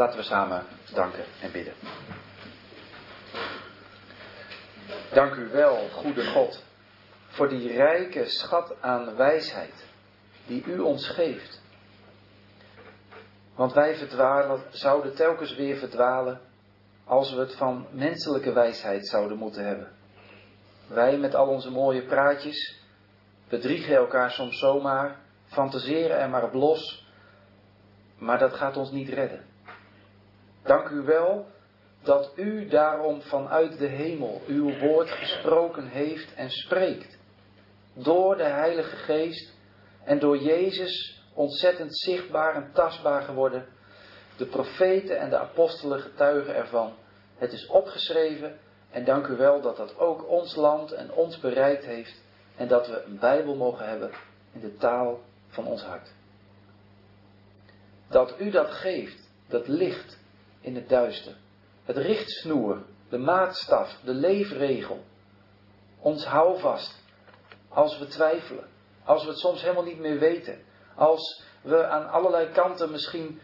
Laten we samen danken en bidden. Dank u wel, goede God, voor die rijke schat aan wijsheid die u ons geeft. Want wij verdwalen, zouden telkens weer verdwalen als we het van menselijke wijsheid zouden moeten hebben. Wij met al onze mooie praatjes bedriegen elkaar soms zomaar, fantaseren er maar op los, maar dat gaat ons niet redden. Dank u wel dat u daarom vanuit de hemel uw woord gesproken heeft en spreekt. Door de Heilige Geest en door Jezus ontzettend zichtbaar en tastbaar geworden. De profeten en de apostelen getuigen ervan. Het is opgeschreven en dank u wel dat dat ook ons land en ons bereikt heeft. En dat we een Bijbel mogen hebben in de taal van ons hart. Dat u dat geeft, dat licht in het duister. Het richtsnoer, de maatstaf, de leefregel. Ons houvast als we twijfelen. Als we het soms helemaal niet meer weten. Als we aan allerlei kanten misschien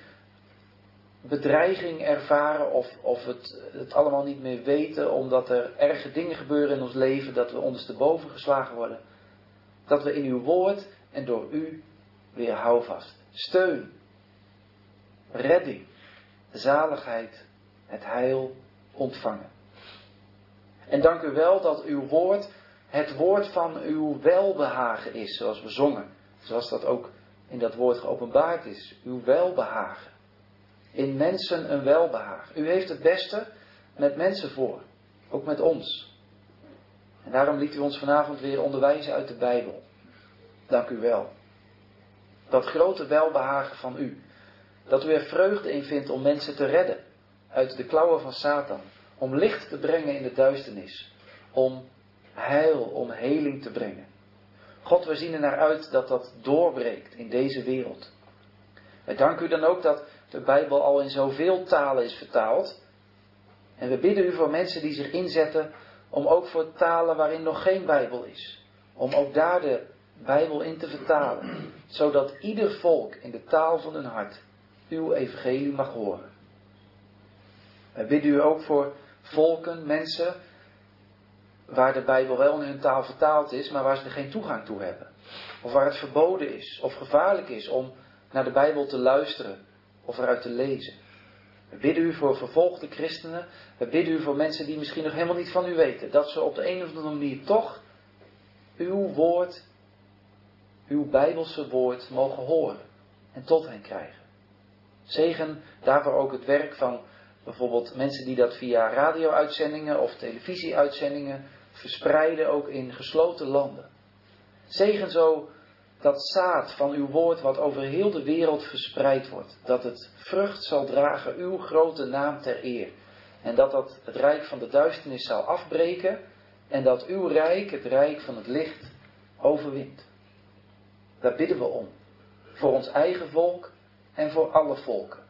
bedreiging ervaren of, of het, het allemaal niet meer weten omdat er erge dingen gebeuren in ons leven, dat we ondersteboven geslagen worden. Dat we in uw woord en door u weer houvast, steun, redding, zaligheid, het heil ontvangen. En dank u wel dat uw woord het woord van uw welbehagen is, zoals we zongen. Zoals dat ook in dat woord geopenbaard is. Uw welbehagen. In mensen een welbehagen. U heeft het beste met mensen voor. Ook met ons. En daarom liet u ons vanavond weer onderwijzen uit de Bijbel. Dank u wel. Dat grote welbehagen van u. Dat u er vreugde in vindt om mensen te redden. Uit de klauwen van Satan. Om licht te brengen in de duisternis. Om heil, om heling te brengen. God, we zien er naar uit dat dat doorbreekt in deze wereld. Wij danken u dan ook dat de Bijbel al in zoveel talen is vertaald. En we bidden u voor mensen die zich inzetten om ook voor talen waarin nog geen Bijbel is. Om ook daar de Bijbel in te vertalen. Zodat ieder volk in de taal van hun hart uw evangelie mag horen. Wij bidden u ook voor volken, mensen waar de Bijbel wel in hun taal vertaald is, maar waar ze er geen toegang toe hebben. Of waar het verboden is, of gevaarlijk is om naar de Bijbel te luisteren of eruit te lezen. We bidden u voor vervolgde christenen. We bidden u voor mensen die misschien nog helemaal niet van u weten. Dat ze op de een of andere manier toch uw woord, uw Bijbelse woord mogen horen en tot hen krijgen. Zegen daarvoor ook het werk van bijvoorbeeld mensen die dat via radio-uitzendingen of televisie-uitzendingen verspreiden, ook in gesloten landen. Zegen zo dat zaad van uw woord wat over heel de wereld verspreid wordt. Dat het vrucht zal dragen uw grote naam ter eer. En dat dat het rijk van de duisternis zal afbreken. En dat uw rijk, het rijk van het licht, overwint. Daar bidden we om. Voor ons eigen volk en voor alle volken.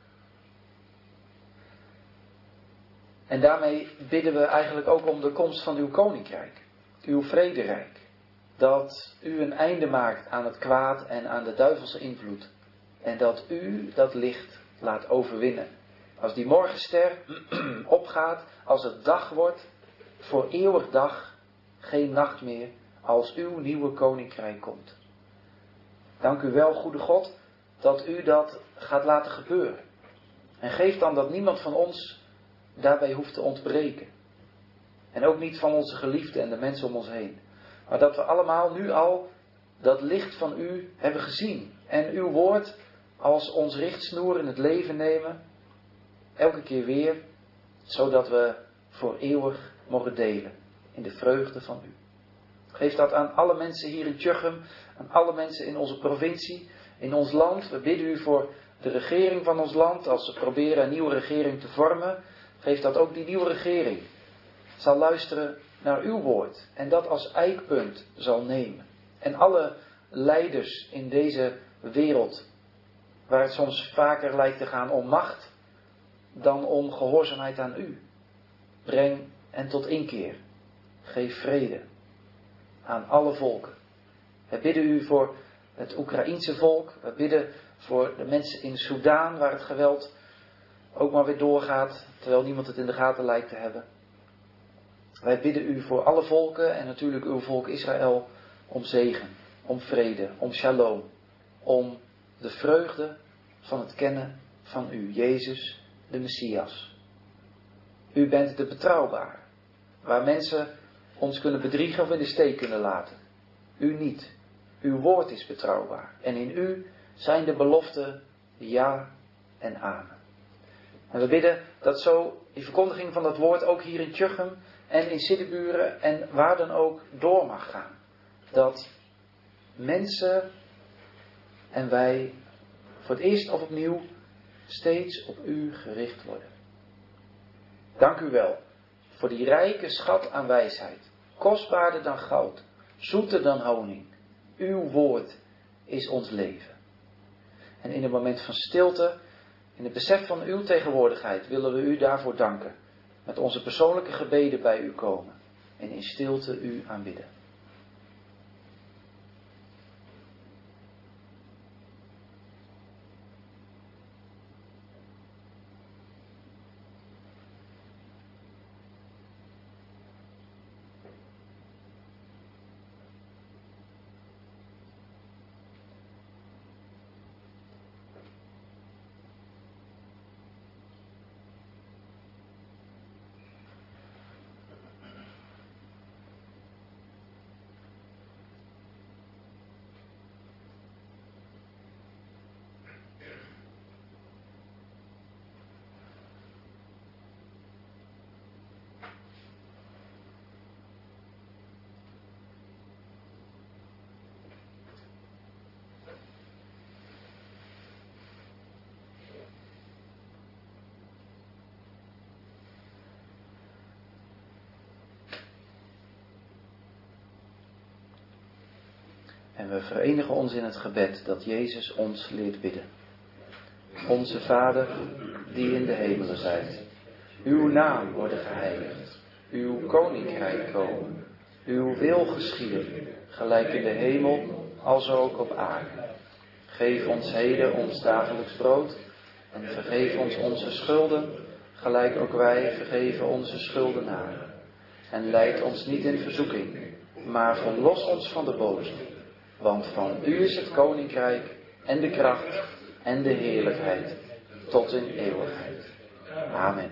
En daarmee bidden we eigenlijk ook om de komst van uw koninkrijk. Uw vrederijk. Dat u een einde maakt aan het kwaad en aan de duivelse invloed. En dat u dat licht laat overwinnen. Als die morgenster opgaat, als het dag wordt, voor eeuwig dag, geen nacht meer, als uw nieuwe koninkrijk komt. Dank u wel, goede God, dat u dat gaat laten gebeuren. En geef dan dat niemand van ons daarbij hoeft te ontbreken. En ook niet van onze geliefden en de mensen om ons heen. Maar dat we allemaal nu al dat licht van u hebben gezien. En uw woord als ons richtsnoer in het leven nemen. Elke keer weer. Zodat we voor eeuwig mogen delen in de vreugde van u. Geef dat aan alle mensen hier in Tjuchem. Aan alle mensen in onze provincie. In ons land. We bidden u voor de regering van ons land. Als ze proberen een nieuwe regering te vormen. Geef dat ook die nieuwe regering zal luisteren naar uw woord. En dat als eikpunt zal nemen. En alle leiders in deze wereld. Waar het soms vaker lijkt te gaan om macht. Dan om gehoorzaamheid aan u. Breng en tot inkeer. Geef vrede. Aan alle volken. We bidden u voor het Oekraïense volk. We bidden voor de mensen in Soudaan waar het geweld ook maar weer doorgaat, terwijl niemand het in de gaten lijkt te hebben. Wij bidden u voor alle volken en natuurlijk uw volk Israël om zegen, om vrede, om shalom, om de vreugde van het kennen van u, Jezus, de Messias. U bent de betrouwbare, waar mensen ons kunnen bedriegen of in de steek kunnen laten. U niet. Uw woord is betrouwbaar. En in u zijn de beloften ja en amen. En we bidden dat zo die verkondiging van dat woord ook hier in Tjuchem en in Siddeburen en waar dan ook door mag gaan. Dat mensen en wij voor het eerst of opnieuw steeds op u gericht worden. Dank u wel voor die rijke schat aan wijsheid. Kostbaarder dan goud, zoeter dan honing. Uw woord is ons leven. En in een moment van stilte, in het besef van uw tegenwoordigheid, willen we u daarvoor danken. Met onze persoonlijke gebeden bij u komen en in stilte u aanbidden. En we verenigen ons in het gebed dat Jezus ons leert bidden. Onze Vader, die in de hemelen zijt. Uw naam worden geheiligd. Uw koninkrijk komen. Uw wil geschieden, gelijk in de hemel, als ook op aarde. Geef ons heden ons dagelijks brood. En vergeef ons onze schulden, gelijk ook wij vergeven onze schuldenaren. En leid ons niet in verzoeking, maar verlos ons van de boze. Want van u is het koninkrijk en de kracht en de heerlijkheid tot in eeuwigheid. Amen.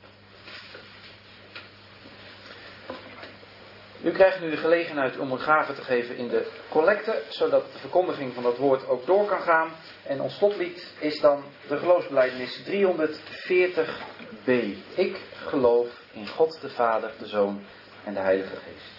U krijgt nu de gelegenheid om een gave te geven in de collecte, zodat de verkondiging van dat woord ook door kan gaan. En ons slotlied is dan de geloofsbelijdenis driehonderdveertig b. Ik geloof in God de Vader, de Zoon en de Heilige Geest.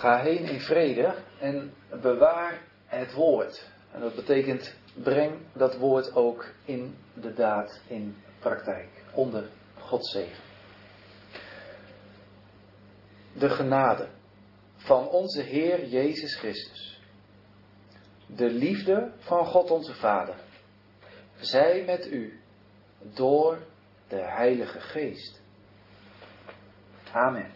Ga heen in vrede en bewaar het woord. En dat betekent, breng dat woord ook in de daad in praktijk. Onder Gods zegen. De genade van onze Heer Jezus Christus. De liefde van God onze Vader. Zij met u door de Heilige Geest. Amen.